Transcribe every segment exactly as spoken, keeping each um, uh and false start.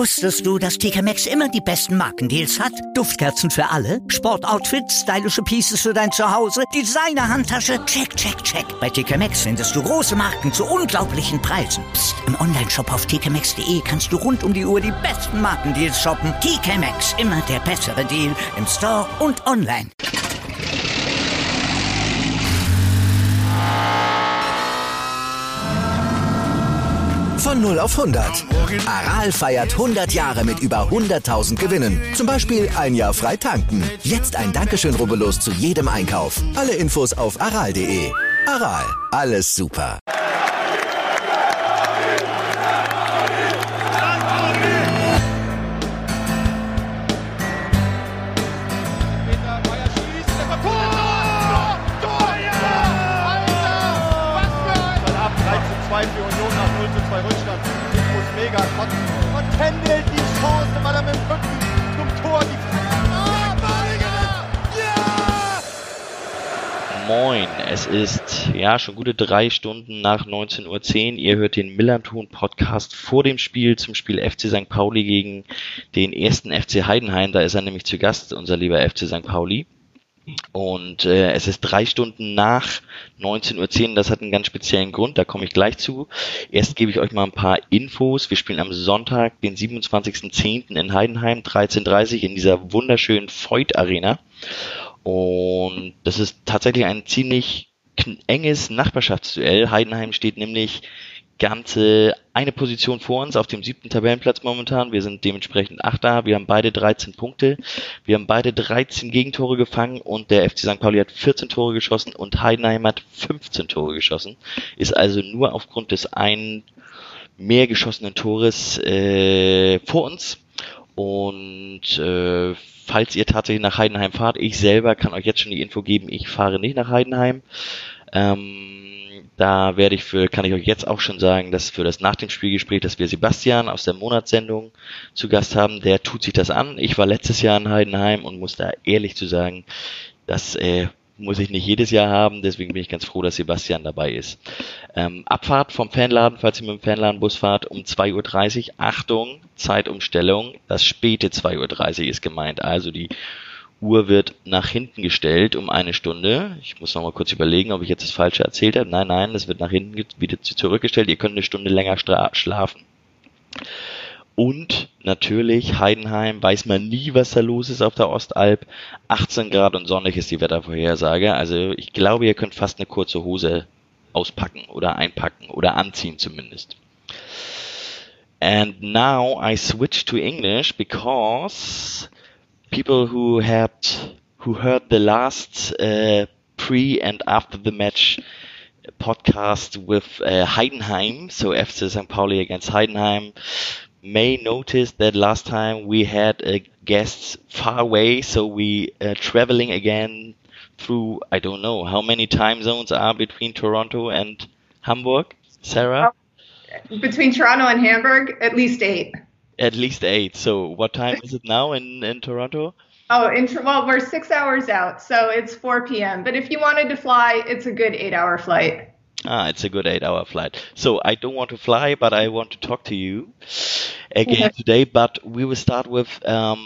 Wusstest du, dass T K Maxx immer die besten Markendeals hat? Duftkerzen für alle, Sportoutfits, stylische Pieces für dein Zuhause, Designer-Handtasche, check, check, check. Bei T K Maxx findest du große Marken zu unglaublichen Preisen. Psst. Im Onlineshop auf t k maxx punkt d e kannst du rund um die Uhr die besten Markendeals shoppen. T K Maxx, immer der bessere Deal im Store und online. Von null auf hundert. Aral feiert hundert Jahre mit über hunderttausend Gewinnen. Zum Beispiel ein Jahr frei tanken. Jetzt ein Dankeschön, rubbellos zu jedem Einkauf. Alle Infos auf aral punkt de. Aral, alles super. Für Union nach null zu zwei Rückstand. Ich muss mega kotzen. Und händelt die Chance, weil er mit dem Rücken zum Tor die ja! Moin, es ist ja schon gute drei Stunden nach neunzehn Uhr zehn. Ihr hört den Millanton-Podcast vor dem Spiel zum Spiel F C Sankt Pauli gegen den ersten F C Heidenheim. Da ist er nämlich zu Gast, unser lieber F C Sankt Pauli. Und äh, es ist drei Stunden nach neunzehn Uhr zehn, das hat einen ganz speziellen Grund, da komme ich gleich zu. Erst gebe ich euch mal ein paar Infos. Wir spielen am Sonntag, den siebenundzwanzigsten zehnten in Heidenheim, dreizehn Uhr dreißig in dieser wunderschönen Voith Arena. Und das ist tatsächlich ein ziemlich enges Nachbarschaftsduell. Heidenheim steht nämlich ganze eine Position vor uns auf dem siebten Tabellenplatz momentan. Wir sind dementsprechend Achter. Wir haben beide dreizehn Punkte. Wir haben beide dreizehn Gegentore gefangen und der F C Sankt Pauli hat vierzehn Tore geschossen und Heidenheim hat fünfzehn Tore geschossen. Ist also nur aufgrund des einen mehr geschossenen Tores äh, vor uns. Und äh, falls ihr tatsächlich nach Heidenheim fahrt, ich selber kann euch jetzt schon die Info geben, ich fahre nicht nach Heidenheim. Ähm, Da werde ich für, kann ich euch jetzt auch schon sagen, dass für das nach dem Spielgespräch, dass wir Sebastian aus der Monatssendung zu Gast haben, der tut sich das an. Ich war letztes Jahr in Heidenheim und muss da ehrlich zu sagen, das äh, muss ich nicht jedes Jahr haben, deswegen bin ich ganz froh, dass Sebastian dabei ist. Ähm, Abfahrt vom Fanladen, falls ihr mit dem Fanladenbus fahrt, um zwei Uhr dreißig. Achtung, Zeitumstellung, das späte zwei Uhr dreißig ist gemeint, also die Uhr wird nach hinten gestellt um eine Stunde. Ich muss noch mal kurz überlegen, ob ich jetzt das Falsche erzählt habe. Nein, nein, das wird nach hinten wieder zurückgestellt. Ihr könnt eine Stunde länger stra- schlafen. Und natürlich, Heidenheim, weiß man nie, was da los ist auf der Ostalb. achtzehn Grad und sonnig ist die Wettervorhersage. Also ich glaube, ihr könnt fast eine kurze Hose auspacken oder einpacken oder anziehen zumindest. And now I switch to English because people who had who heard the last uh, pre and after the match podcast with uh, Heidenheim, so F C Sankt Pauli against Heidenheim, may notice that last time we had uh, guests far away, so we uh, traveling again through, I don't know how many time zones are between Toronto and Hamburg. Sarah? Between Toronto and Hamburg, at least eight. At least eight. So what time is it now in, in Toronto? Oh, in, well, we're six hours out, so it's four p.m. But if you wanted to fly, it's a good eight-hour flight. Ah, it's a good eight-hour flight. So I don't want to fly, but I want to talk to you again okay. today. But we will start with um,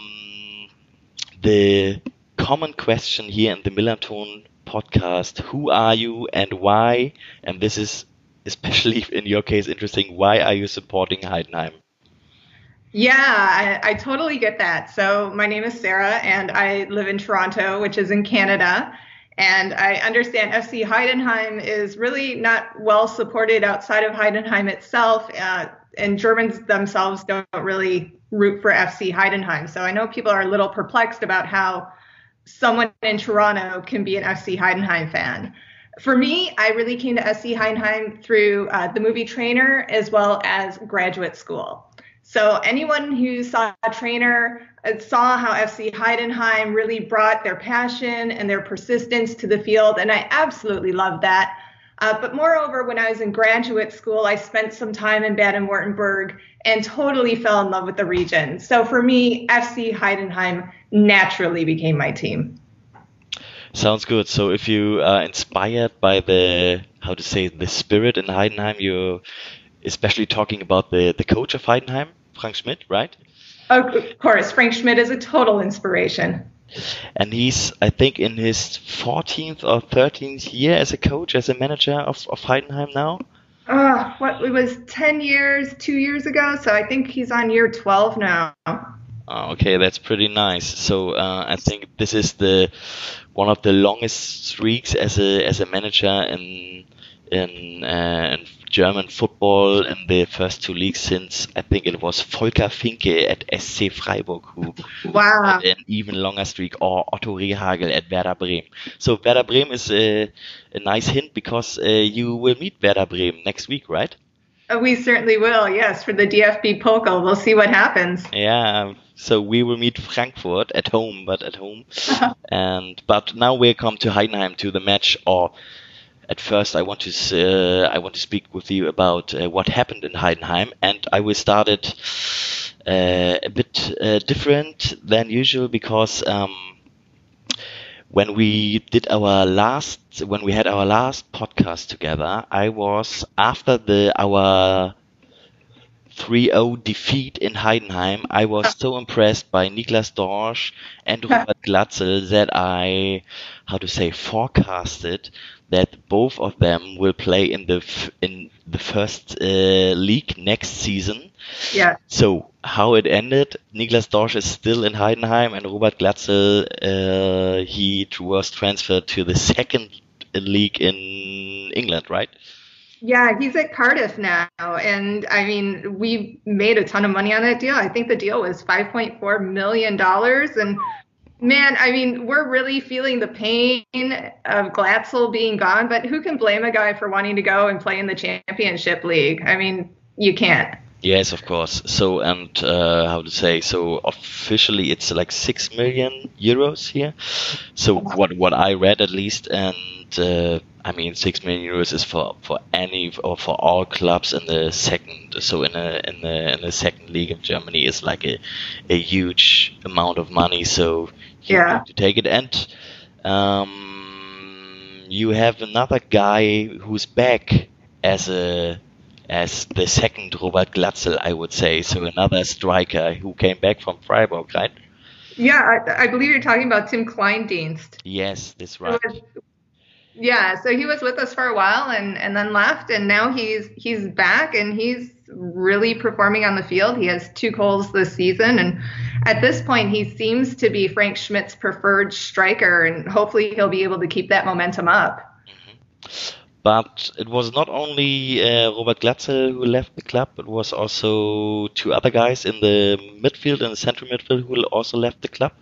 the common question here in the Millanton podcast. Who are you and why? And this is especially in your case interesting. Why are you supporting Heidenheim? Yeah, I, I totally get that. So my name is Sarah, and I live in Toronto, which is in Canada. And I understand F C Heidenheim is really not well supported outside of Heidenheim itself. Uh, and Germans themselves don't really root for F C Heidenheim. So I know people are a little perplexed about how someone in Toronto can be an F C Heidenheim fan. For me, I really came to F C Heidenheim through uh, the movie Trainer as well as graduate school. So anyone who saw Trainer saw how F C Heidenheim really brought their passion and their persistence to the field, and I absolutely loved that. Uh, but moreover, when I was in graduate school, I spent some time in Baden-Württemberg and totally fell in love with the region. So for me, F C Heidenheim naturally became my team. Sounds good. So if you are inspired by the, how to say, the spirit in Heidenheim, you're especially talking about the, the coach of Heidenheim? Frank Schmidt, right? Of course, Frank Schmidt is a total inspiration. And he's, I think, in his fourteenth or thirteenth year as a coach, as a manager of, of Heidenheim now. Uh, what it was ten years, two years ago. So I think he's on year twelve now. Oh, okay, that's pretty nice. So uh, I think this is the one of the longest streaks as a as a manager in in, uh, in German football in the first two leagues since I think it was Volker Finke at S C Freiburg who Wow. had an even longer streak, or Otto Rehagel at Werder Bremen. So Werder Bremen is a, a nice hint because uh, you will meet Werder Bremen next week, right? Uh, We certainly will, yes, for the D F B Pokal. We'll see what happens. Yeah, so we will meet Frankfurt at home, but at home. and But now we come to Heidenheim to the match. Or at first, I want to s- uh, I want to speak with you about uh, what happened in Heidenheim, and I will start it uh, a bit uh, different than usual because um, when we did our last, when we had our last podcast together, I was after the our three oh defeat in Heidenheim. I was so impressed by Niklas Dorsch and Robert Glatzel that I, how to say, forecasted that both of them will play in the f- in the first uh, league next season. Yeah. So how it ended, Niklas Dorsch is still in Heidenheim, and Robert Glatzel, uh, he was transferred to the second league in England, right? Yeah, he's at Cardiff now. And I mean, we made a ton of money on that deal. I think the deal was five point four million dollars. And man, I mean, we're really feeling the pain of Glatzel being gone, but who can blame a guy for wanting to go and play in the Championship League? I mean, you can't. Yes, of course. So, and uh, how to say, so officially it's like six million euros here. So what what I read at least, and uh, I mean six million euros is for, for any or for all clubs in the second. So in a in the in the second league of Germany is like a a huge amount of money. So you Yeah. need to take it, and um, you have another guy who's back as a as the second Robert Glatzel, I would say. So another striker who came back from Freiburg, right? Yeah, I, I believe you're talking about Tim Kleindienst. Yes, that's right. Yeah, so he was with us for a while and, and then left, and now he's he's back and he's really performing on the field. He has two goals this season, and at this point he seems to be Frank Schmidt's preferred striker, and hopefully he'll be able to keep that momentum up. But it was not only uh, Robert Glatzel who left the club, it was also two other guys in the midfield and the central midfield who also left the club.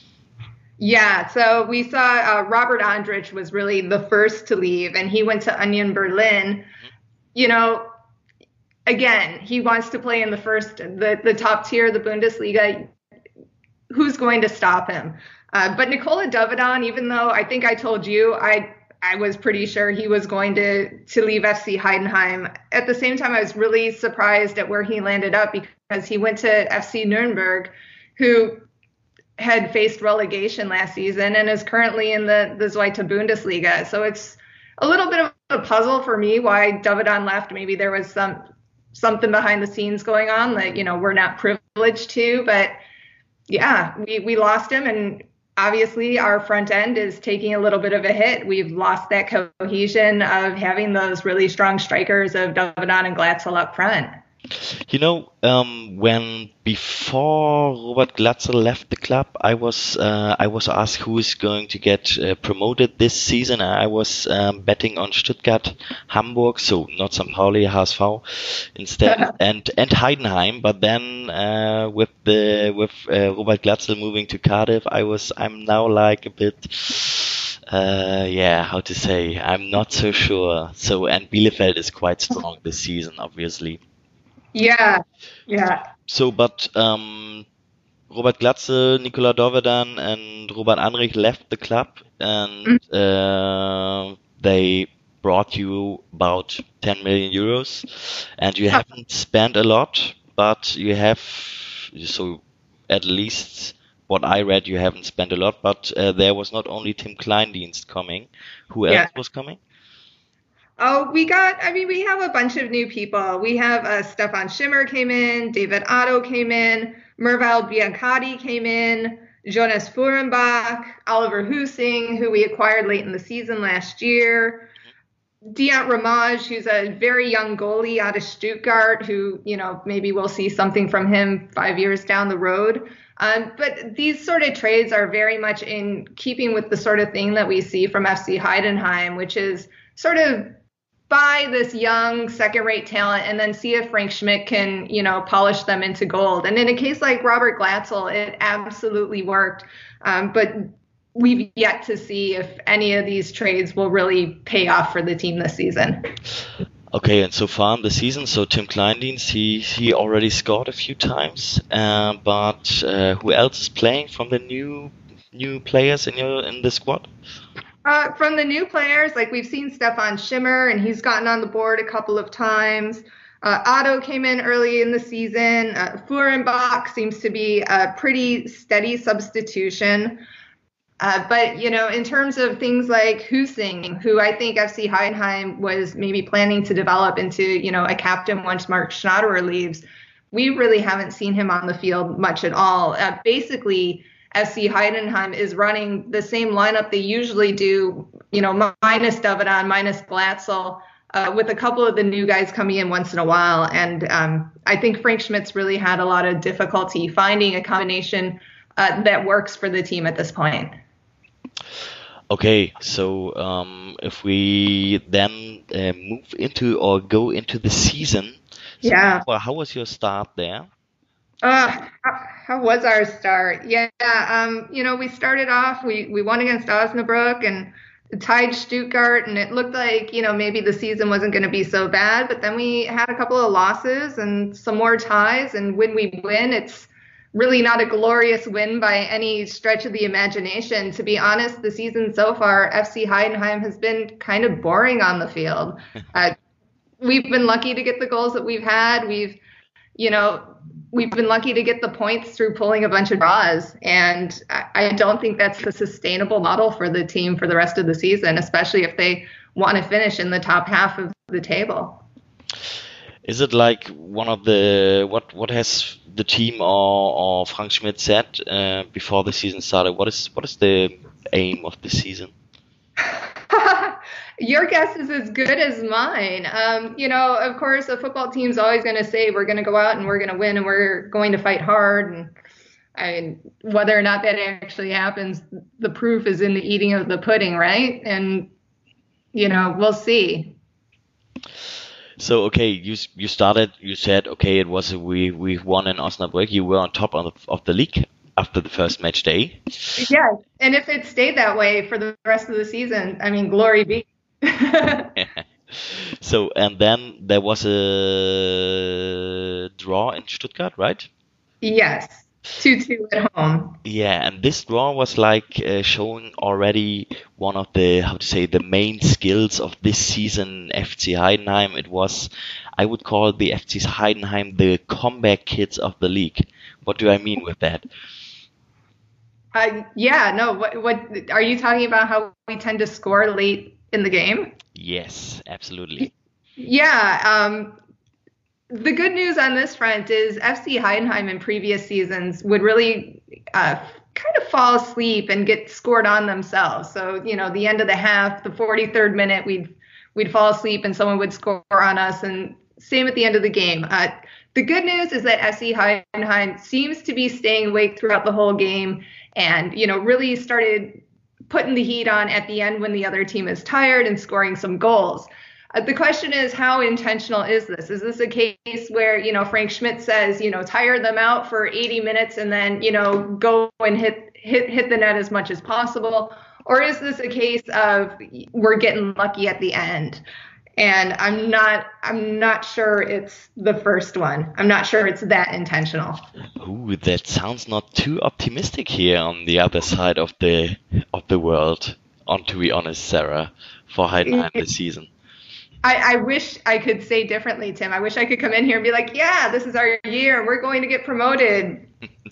Yeah, so we saw uh, Robert Andrich was really the first to leave, and he went to Union Berlin. You know, again, he wants to play in the first, the, the top tier of the Bundesliga. Who's going to stop him? Uh, but Nikola Dovedan, even though I think I told you, I I was pretty sure he was going to, to leave F C Heidenheim. At the same time, I was really surprised at where he landed up because he went to F C Nuremberg, who had faced relegation last season and is currently in the, the Zweite Bundesliga. So it's a little bit of a puzzle for me why Dovedan left. Maybe there was some something behind the scenes going on that, you know, we're not privileged to. But yeah, we, we lost him, and obviously our front end is taking a little bit of a hit. We've lost that cohesion of having those really strong strikers of Dovedan and Glatzel up front. You know, um, when before Robert Glatzel left the club, I was uh, I was asked who is going to get uh, promoted this season. I was um, betting on Stuttgart, Hamburg, so not Saint Pauli, H S V instead, and and Heidenheim. But then uh, with the with uh, Robert Glatzel moving to Cardiff, I was I'm now like a bit. Uh, yeah, how to say? I'm not so sure. So and Bielefeld is quite strong this season, obviously. Yeah, yeah. So, but um, Robert Glatzel, Nikola Dovedan, and Robert Andrich left the club, and uh, they brought you about ten million euros, and you haven't spent a lot, but you have, so at least what I read, you haven't spent a lot, but uh, there was not only Tim Kleindienst coming. Who else Yeah. was coming? Oh, we got, I mean, we have a bunch of new people. We have uh, Stefan Schimmer came in, David Otto came in, Merval Biancotti came in, Jonas Fuhrenbach, Oliver Husing, who we acquired late in the season last year, Diant Ramage, who's a very young goalie out of Stuttgart, who, you know, maybe we'll see something from him five years down the road. Um, but these sort of trades are very much in keeping with the sort of thing that we see from F C Heidenheim, which is sort of buy this young second-rate talent and then see if Frank Schmidt can, you know, polish them into gold. And in a case like Robert Glatzel, it absolutely worked. Um, but we've yet to see if any of these trades will really pay off for the team this season. Okay, and so far in the season, so Tim Kleindienst, he, he already scored a few times, uh, but uh, who else is playing from the new new players in your in the squad? Uh, from the new players, like we've seen Stefan Schimmer, and he's gotten on the board a couple of times. Uh, Otto came in early in the season. Uh, Fuhrenbach seems to be a pretty steady substitution. Uh, but, you know, in terms of things like Husing, who I think F C Heidenheim was maybe planning to develop into, you know, a captain once Mark Schnatterer leaves, we really haven't seen him on the field much at all. Uh, basically, F C Heidenheim is running the same lineup they usually do, you know, minus Davidan, minus Glatzel, uh, with a couple of the new guys coming in once in a while. And um, I think Frank Schmidt's really had a lot of difficulty finding a combination uh, that works for the team at this point. Okay, so um, if we then uh, move into or go into the season, so yeah. Well, how was your start there? Uh, how, how was our start? Yeah, um, you know, we started off, we, we won against Osnabrück and tied Stuttgart, and it looked like, you know, maybe the season wasn't going to be so bad, but then we had a couple of losses and some more ties, and when we win, it's really not a glorious win by any stretch of the imagination. To be honest, the season so far, F C Heidenheim has been kind of boring on the field. Uh, we've been lucky to get the goals that we've had. We've, you know, we've been lucky to get the points through pulling a bunch of draws. And I, I don't think that's a sustainable model for the team for the rest of the season, especially if they want to finish in the top half of the table. Is it like one of the, what what has the team or, or Frank Schmidt said uh, before the season started? What is what is the aim of the season? Your guess is as good as mine. Um, you know, of course, a football team's always going to say we're going to go out and we're going to win and we're going to fight hard. And I mean, whether or not that actually happens, the proof is in the eating of the pudding, right? And, you know, we'll see. So okay, you you started. You said okay, it was a, we we won in Osnabrück. You were on top of the, of the league after the first match day. Yeah, and if it stayed that way for the rest of the season, I mean, glory be. So and then there was a draw in Stuttgart, right? Yes, two two at home. Yeah, and this draw was like uh, showing already one of the, how to say, the main skills of this season F C Heidenheim. It was, I would call the F C Heidenheim the comeback kids of the league. What do I mean with that? Uh, yeah, no, what, what are you talking about? How we tend to score late in the game? Yes, absolutely. Yeah, um, the good news on this front is F C Heidenheim in previous seasons would really uh, kind of fall asleep and get scored on themselves. So, you know, the end of the half, the forty-third minute, we'd we'd fall asleep and someone would score on us, and same at the end of the game. Uh, the good news is that F C Heidenheim seems to be staying awake throughout the whole game and, you know, really started putting the heat on at the end when the other team is tired and scoring some goals. Uh, the question is, how intentional is this? Is this a case where, you know, Frank Schmidt says, you know, tire them out for eighty minutes and then, you know, go and hit hit hit the net as much as possible? Or is this a case of we're getting lucky at the end? And I'm not I'm not sure it's the first one. I'm not sure it's that intentional. Ooh, that sounds not too optimistic here on the other side of the of the world. On to be honest, Sarah, for Heidenheim this season. I, I wish I could say differently, Tim. I wish I could come in here and be like, yeah, this is our year and we're going to get promoted.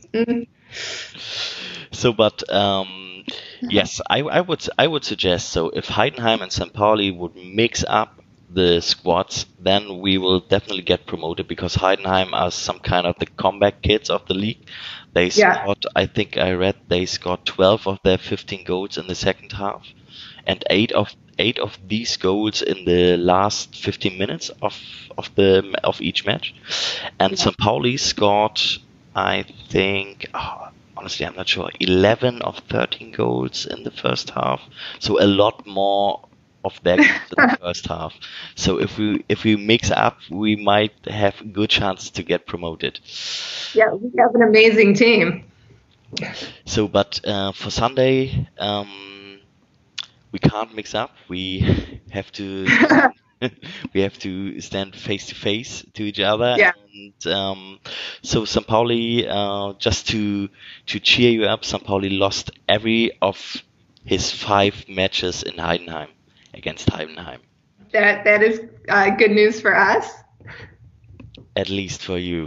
So, but um, yes, I, I would I would suggest so if Heidenheim and Saint Pauli would mix up the squads, then we will definitely get promoted because Heidenheim are some kind of the comeback kids of the league. They Yeah. scored, I think I read, they scored twelve of their fifteen goals in the second half, and eight of eight of these goals in the last fifteen minutes of of the of each match. And Saint Pauli scored, I think, oh, honestly, I'm not sure, eleven of thirteen goals in the first half. So a lot more of their goals in the first half. So if we if we mix up, we might have a good chance to get promoted. Yeah, we have an amazing team. So, but uh, for Sunday, um, we can't mix up. We have to we have to stand face to face to each other. Yeah. And um, so Saint Pauli, uh, just to to cheer you up, Saint Pauli lost every of his five matches in Heidenheim against Heidenheim. That that is uh, good news for us. At least for you.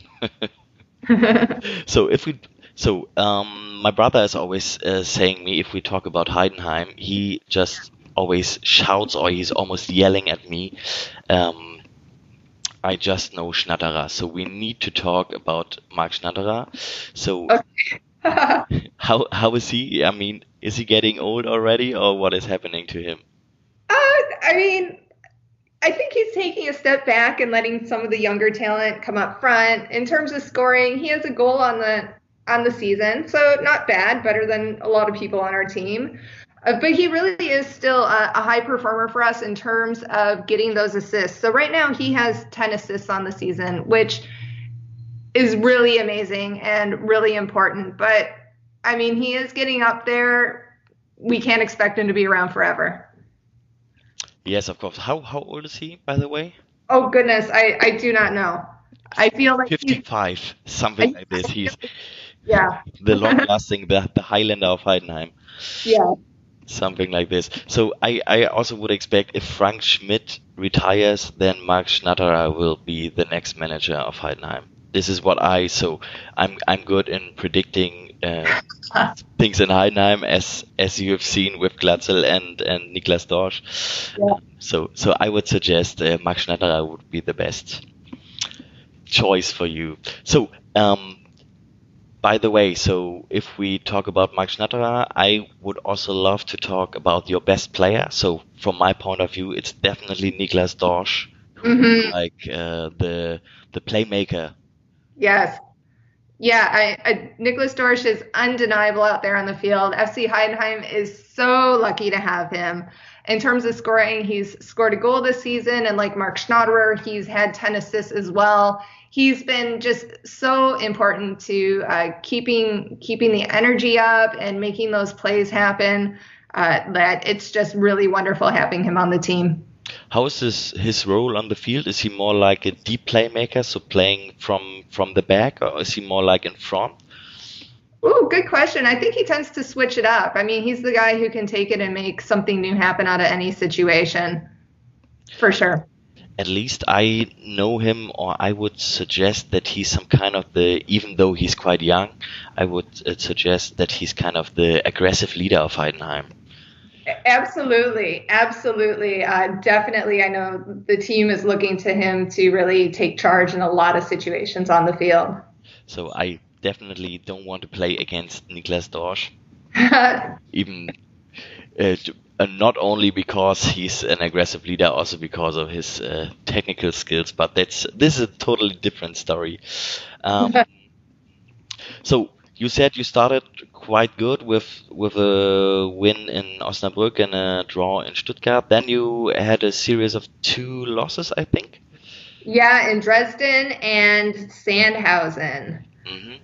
So if we, so um, my brother is always uh, saying me if we talk about Heidenheim, he just always shouts or he's almost yelling at me. Um, I just know Schnatterer, so we need to talk about Marc Schnatterer. So Okay. how how is he? I mean, is he getting old already, or what is happening to him? Uh, I mean, I think he's taking a step back and letting some of the younger talent come up front. In terms of scoring, he has a goal on the on the season, so not bad, better than a lot of people on our team. Uh, but he really is still a, a high performer for us in terms of getting those assists. So right now he has ten assists on the season, which is really amazing and really important. But I mean, he is getting up there. We can't expect him to be around forever. Yes, of course. How how old is he, by the way? Oh goodness, I, I do not know. I feel like he's, fifty-five, something like this. He's yeah, the long-lasting, the, the Highlander of Heidenheim, yeah, something like this. So I, I also would expect if Frank Schmidt retires, then Marc Schnatterer will be the next manager of Heidenheim. This is what I, so I'm I'm good in predicting uh, things in Heidenheim, as as you have seen with Glatzel and, and Niklas Dorsch. Yeah. So so I would suggest uh, Marc Schnatterer would be the best choice for you. So um, by the way, so if we talk about Marc Schnatterer, I would also love to talk about your best player. So from my point of view, it's definitely Niklas Dorsch, who Mhm. is like uh, the the playmaker. yes. Yeah, I, I, Nicholas Dorsch is undeniable out there on the field. F C Heidenheim is so lucky to have him. In terms of scoring, he's scored a goal this season, and like Marc Schnatterer, he's had ten assists as well. He's been just so important to uh, keeping keeping the energy up and making those plays happen, uh, that it's just really wonderful having him on the team. How is his his role on the field? Is he more like a deep playmaker, so playing from from the back, or is he more like in front? Ooh, good question. I think he tends to switch it up. I mean, he's the guy who can take it and make something new happen out of any situation, for sure. At least I know him, or I would suggest that he's some kind of the, even though he's quite young, I would uh, suggest that he's kind of the aggressive leader of Heidenheim. Absolutely, absolutely. Uh, definitely, I know the team is looking to him to really take charge in a lot of situations on the field. So I definitely don't want to play against Niklas Dorsch, even uh, uh, not only because he's an aggressive leader, also because of his uh, technical skills. But that's this is a totally different story. Um, so you said you started quite good with with a win in Osnabrück and a draw in Stuttgart. Then you had a series of two losses, I think. Yeah, in Dresden and Sandhausen. hmm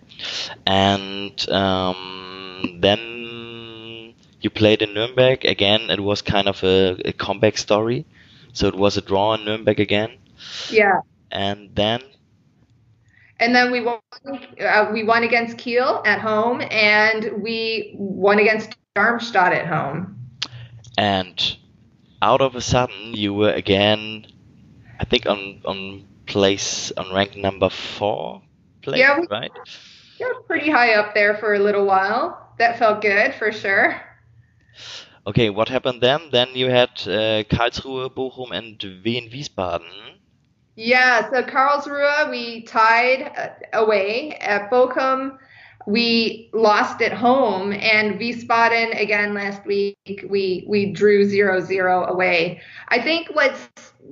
And um, then you played in Nuremberg again. It was kind of a, a comeback story. So it was a draw in Nuremberg again. Yeah. And then And then we won. Uh, we won against Kiel at home, and we won against Darmstadt at home. and out of a sudden you were again, I think on on place on rank number four place, Yeah, we- right? Yeah, pretty high up there for a little while. That felt good for sure. Okay, what happened then? Then you had uh, Karlsruhe, Bochum, and Wien Wiesbaden. Yeah, so Karlsruhe, we tied uh, away. At Bochum, we lost at home. And Wiesbaden, again, last week, we, we drew zero zero away. I think what's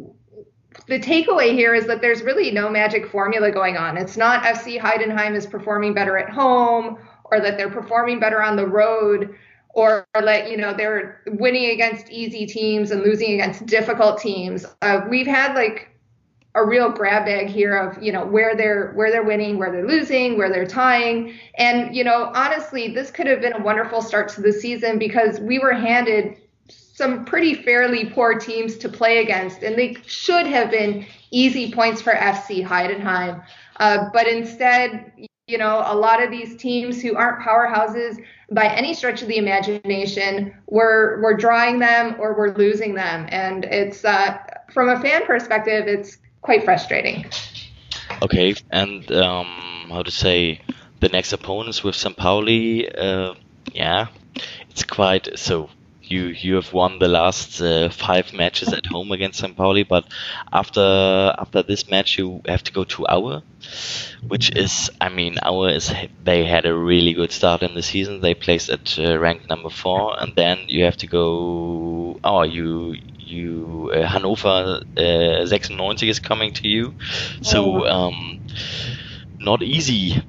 the takeaway here is that there's really no magic formula going on. It's not F C Heidenheim is performing better at home or that they're performing better on the road or that, you know, they're winning against easy teams and losing against difficult teams. Uh, we've had like a real grab bag here of, you know, where they're where they're winning, where they're losing, where they're tying. And, you know, honestly, this could have been a wonderful start to the season because we were handed some pretty fairly poor teams to play against, and they should have been easy points for F C Heidenheim. Uh, but instead, you know, a lot of these teams who aren't powerhouses by any stretch of the imagination, we're, we're drawing them or we're losing them. And it's, uh, from a fan perspective, it's quite frustrating. Okay, and um, how to say, the next opponents with Saint Pauli, uh, yeah, it's quite so. You you have won the last uh, five matches at home against Saint Pauli, but after after this match you have to go to Aue, which is, I mean, Aue is they had a really good start in the season. They placed at uh, rank number four, and then you have to go. Oh, you you uh, Hannover uh, sixty-nine is coming to you, so um, not easy.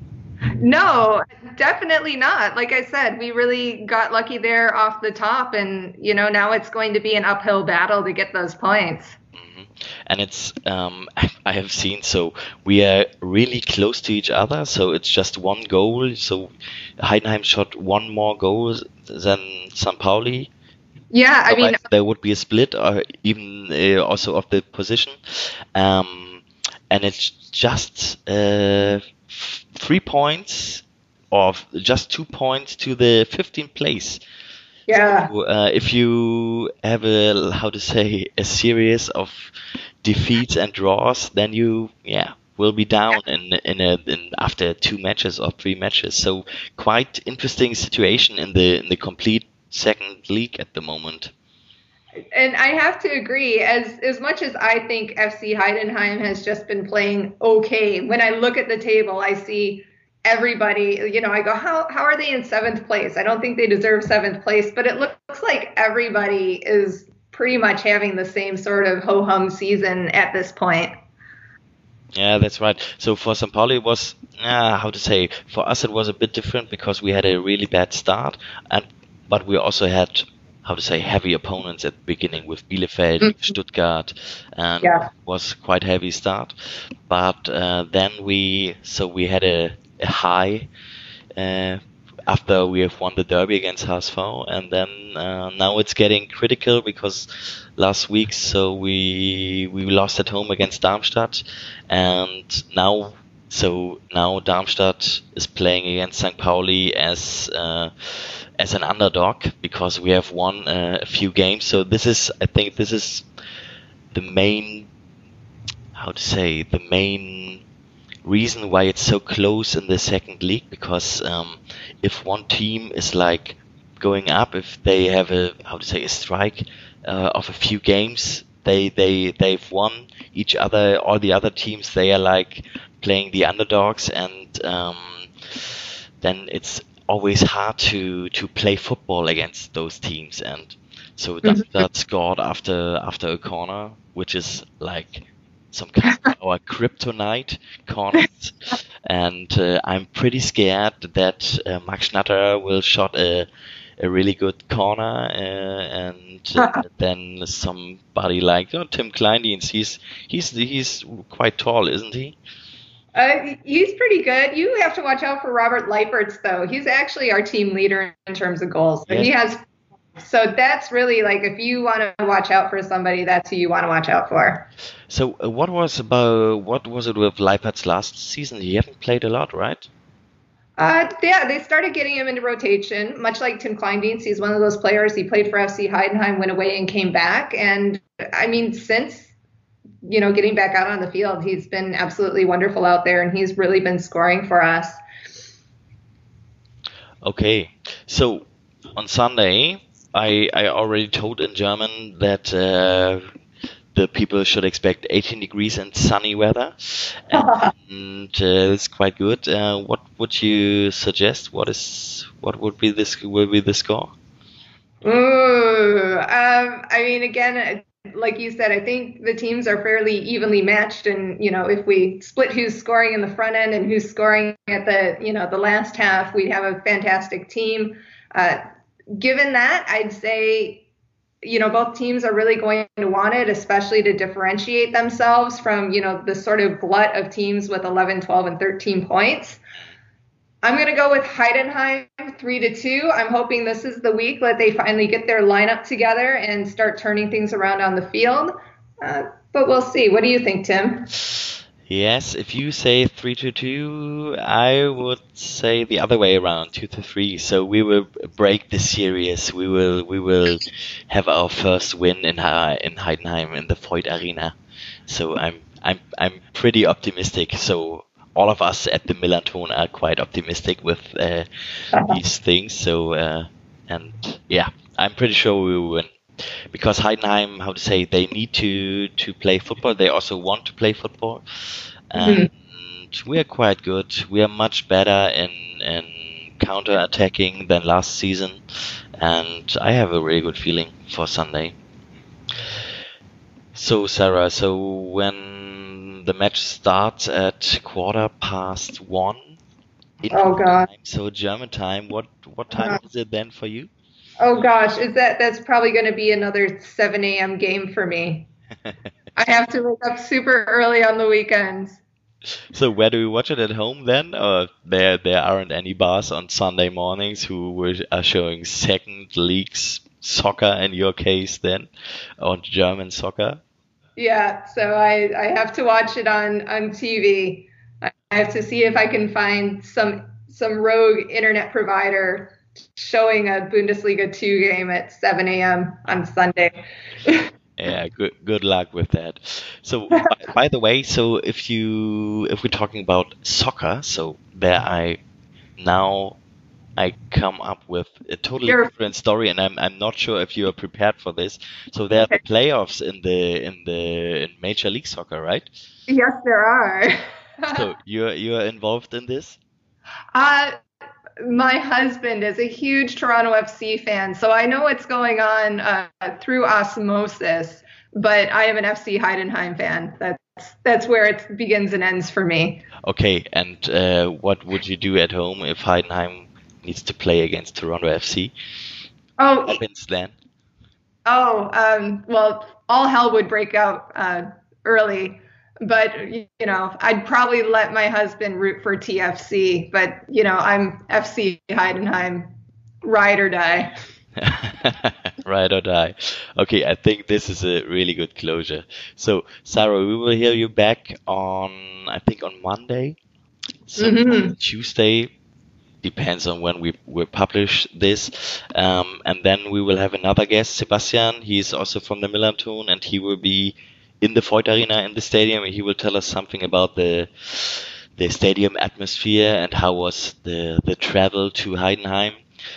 No, definitely not. Like I said, we really got lucky there off the top, and you know now it's going to be an uphill battle to get those points. Mm-hmm. And it's um, I have seen so we are really close to each other. So it's just one goal. So Heidenheim shot one more goal than Saint Pauli. Yeah, I mean there would be a split, or even uh, also of the position, um, and it's just. Uh, Three points, or just two points to the fifteenth place. Yeah. So, uh, if you have a how to say a series of defeats and draws, then you yeah will be down in in a in after two matches or three matches. So quite interesting situation in the in the complete second league at the moment. And I have to agree, as as much as I think F C Heidenheim has just been playing okay, when I look at the table, I see everybody, you know, I go, how how are they in seventh place? I don't think they deserve seventh place, but it looks like everybody is pretty much having the same sort of ho-hum season at this point. Yeah, that's right. So for Saint Pauli, it was, uh, how to say, for us it was a bit different because we had a really bad start, and but we also had how to say heavy opponents at the beginning with Bielefeld, mm-hmm. Stuttgart, and yeah. was quite heavy start. But uh, then we so we had a, a high uh, after we have won the derby against H S V, and then uh, now it's getting critical because last week so we we lost at home against Darmstadt, and now. So now Darmstadt is playing against Saint Pauli as uh, as an underdog because we have won uh, a few games. So this is, I think, this is the main, how to say, the main reason why it's so close in the second league. Because um, if one team is like going up, if they have a how to say a strike uh, of a few games, they they they've won each other. All the other teams, they are like playing the underdogs, and um, then it's always hard to, to play football against those teams. And so that, that scored after after a corner, which is like some kind of our kryptonite corners. And uh, I'm pretty scared that uh, Max Schnatter will shot a a really good corner, uh, and uh, then somebody like oh, Tim Kleindienst. He's he's he's quite tall, isn't he? Uh, he's pretty good. You have to watch out for Robert Leipertz, though. He's actually our team leader in terms of goals. So yes. He has, so that's really like if you want to watch out for somebody, that's who you want to watch out for. So uh, what was about what was it with Leipertz last season? He haven't played a lot, right? Uh, yeah, they started getting him into rotation, much like Tim Kleindienst. He's one of those players. He played for F C Heidenheim, went away, and came back. And I mean, since you know, getting back out on the field, he's been absolutely wonderful out there, and he's really been scoring for us. Okay, so on Sunday I, I already told in German that uh, the people should expect eighteen degrees and sunny weather, and uh, it's quite good. Uh, what would you suggest? What is what would be this will be the score? Ooh, um, I mean, again, like you said, I think the teams are fairly evenly matched, and you know, if we split who's scoring in the front end and who's scoring at the you know the last half, we'd have a fantastic team. Uh, given that, I'd say, you know, both teams are really going to want it, especially to differentiate themselves from, you know, the sort of glut of teams with eleven, twelve, and thirteen points. I'm going to go with Heidenheim three to two. I'm hoping this is the week that they finally get their lineup together and start turning things around on the field. Uh, but we'll see. What do you think, Tim? Yes, if you say three to two, I would say the other way around, two to three. So we will break the series. We will we will have our first win in in Heidenheim in the Voith Arena. So I'm I'm I'm pretty optimistic. So all of us at the Millanton are quite optimistic with uh, uh-huh. these things. So uh, and yeah, I'm pretty sure we will win. Because Heidenheim, how to say, they need to, to play football. They also want to play football. And mm-hmm. we are quite good. We are much better in, in counter-attacking than last season. And I have a really good feeling for Sunday. So, Sarah, so when the match starts at quarter past one in oh, God. time, so German time, what, what time uh-huh. is it then for you? Oh gosh, is that that's probably going to be another seven a.m. game for me. I have to wake up super early on the weekends. So where do you watch it, at home then? Or there there aren't any bars on Sunday mornings who were, are showing second leagues soccer in your case then, or German soccer? Yeah, so I, I have to watch it on, on T V. I have to see if I can find some some rogue internet provider showing a Bundesliga two game at seven a.m. on Sunday. Yeah, good good luck with that. So, by, by the way, so if you if we're talking about soccer, so there I now I come up with a totally sure. different story, and I'm I'm not sure if you are prepared for this. So there okay. are the playoffs in the in the in Major League Soccer, right? Yes, there are. So you're you're involved in this? Uh My husband is a huge Toronto F C fan, so I know what's going on uh, through osmosis, but I am an F C Heidenheim fan. That's that's where it begins and ends for me. Okay, and uh, what would you do at home if Heidenheim needs to play against Toronto F C? Oh, what happens then? Oh, um, well, all hell would break out uh, early. But, you know, I'd probably let my husband root for T F C. But, you know, I'm F C Heidenheim, ride or die. Ride or die. Okay, I think this is a really good closure. So, Sarah, we will hear you back on, I think, on Monday. So, mm-hmm. on Tuesday, depends on when we will publish this. Um, and then we will have another guest, Sebastian. He's also from the Millanton, and he will be in the Voith Arena, in the stadium. He will tell us something about the the stadium atmosphere and how was the, the travel to Heidenheim.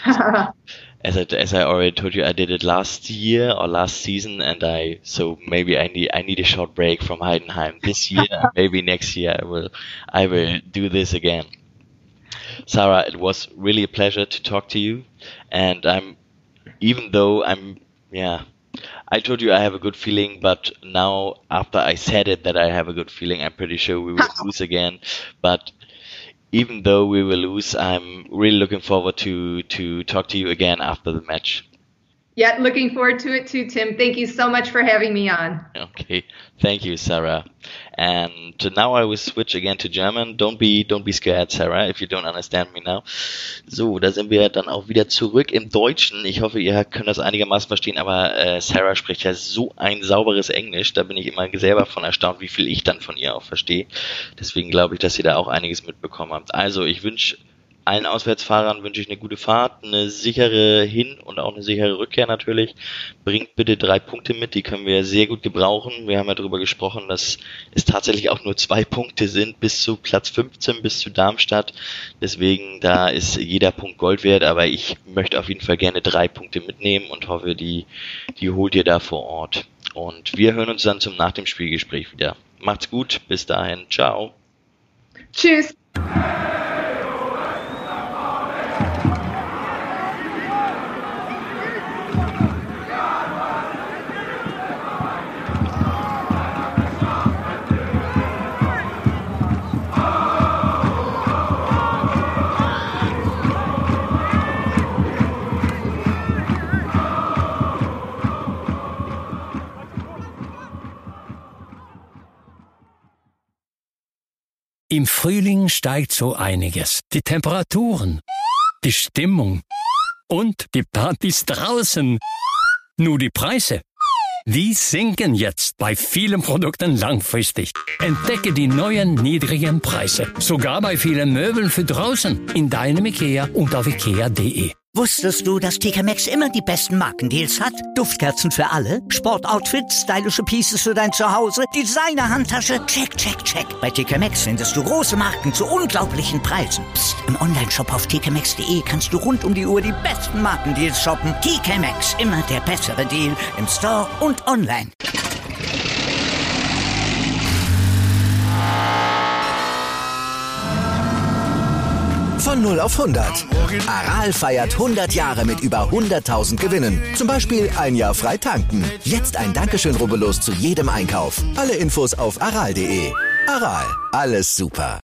as I as I already told you, I did it last year or last season, and I so maybe I need I need a short break from Heidenheim this year. Maybe next year I will I will do this again. Sarah, it was really a pleasure to talk to you, and I'm even though I'm yeah. I told you I have a good feeling, but now after I said it that I have a good feeling, I'm pretty sure we will lose again. But even though we will lose, I'm really looking forward to, to talk to you again after the match. Yeah, looking forward to it too, Tim. Thank you so much for having me on. Okay, thank you, Sarah. And now I will switch again to German. Don't be, don't be scared, Sarah, if you don't understand me now. So, da sind wir dann auch wieder zurück im Deutschen. Ich hoffe, ihr könnt das einigermaßen verstehen, aber äh, Sarah spricht ja so ein sauberes Englisch. Da bin ich immer selber von erstaunt, wie viel ich dann von ihr auch verstehe. Deswegen glaube ich, dass ihr da auch einiges mitbekommen habt. Also, ich wünsche allen Auswärtsfahrern wünsche ich eine gute Fahrt, eine sichere Hin- und auch eine sichere Rückkehr natürlich. Bringt bitte drei Punkte mit, die können wir sehr gut gebrauchen. Wir haben ja darüber gesprochen, dass es tatsächlich auch nur zwei Punkte sind bis zu Platz fünfzehn, bis zu Darmstadt. Deswegen, da ist jeder Punkt Gold wert, aber ich möchte auf jeden Fall gerne drei Punkte mitnehmen und hoffe, die, die holt ihr da vor Ort. Und wir hören uns dann zum Nach dem Spielgespräch wieder. Macht's gut, bis dahin, ciao. Tschüss. Im Frühling steigt so einiges. Die Temperaturen, die Stimmung und die Partys draußen. Nur die Preise, die sinken jetzt bei vielen Produkten langfristig. Entdecke die neuen niedrigen Preise, sogar bei vielen Möbeln für draußen, in deinem IKEA und auf ikea punkt de. Wusstest du, dass T K Maxx immer die besten Markendeals hat? Duftkerzen für alle, Sportoutfits, stylische Pieces für dein Zuhause, Designer-Handtasche, check, check, check. Bei T K Maxx findest du große Marken zu unglaublichen Preisen. Psst. Im Onlineshop auf t k maxx punkt de kannst du rund um die Uhr die besten Markendeals shoppen. T K Maxx, immer der bessere Deal im Store und online. Von null auf hundert. Aral feiert hundert Jahre mit über hunderttausend Gewinnen. Zum Beispiel ein Jahr frei tanken. Jetzt ein Dankeschön, rubbellos zu jedem Einkauf. Alle Infos auf aral punkt de. Aral, alles super.